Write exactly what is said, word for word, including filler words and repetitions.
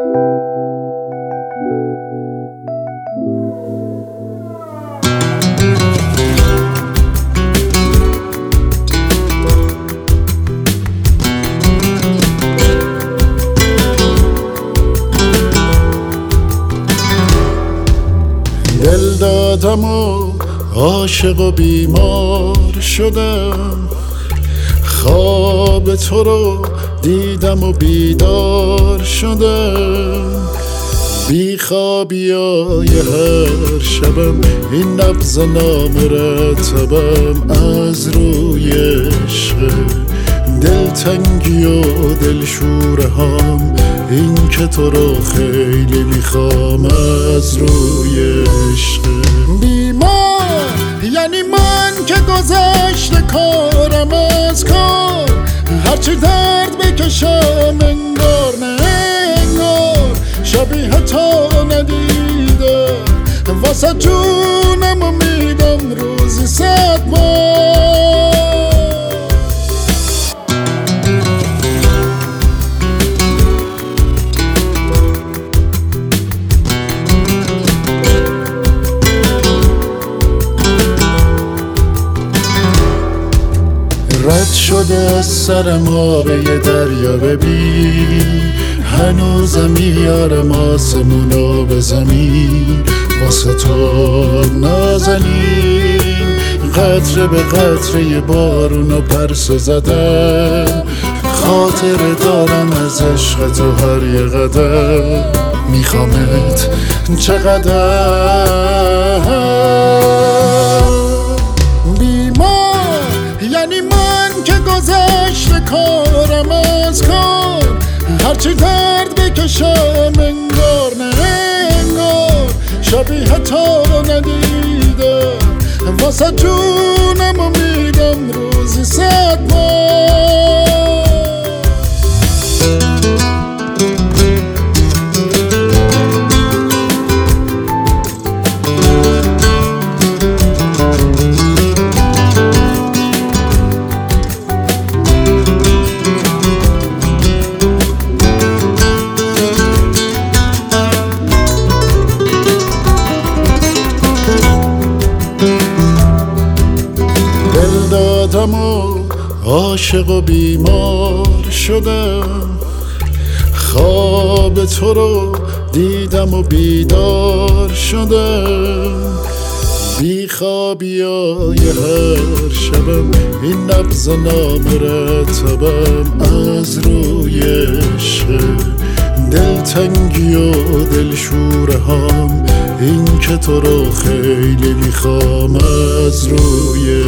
دل دادم و عاشق و بیمار شدم، خواب تو رو دیدم و بیدار شدم. بی خوابیای هر شبم این نبض نامرتبم از روی عشق، دلتنگی و دلشوره هم این که تو رو خیلی میخوام از روی عشق. بیمار یعنی من که گذشته کارم از کار، هرچی درد بکشم انگار نه انگار شبیه تو ندیدم، واسه جونم و میدم روزی صد بار. رد شده از سرم آب یه دریا ببین، هنوزم میارم آسمونو به زمین واسه تو نازنین. قطره به قطره بارونو پرسه زدم، خاطر دارم از عشق تو هر یه قدم، میخوامت چقدر. بیمار یعنی من که گذشته کارم از کار، هرچی درد بکشم انگار نه انگار شبیه تو ندیدم، واسه جونم و میدم روزی صد بار. دادم و عاشق و بیمار شدم، خواب تو رو دیدم و بیدار شدم. بی خوابیای هر شبم این نبض نامرتبم از روی عشق، دلتنگی و دلشوره هم این که تو رو خیلی میخوام از روی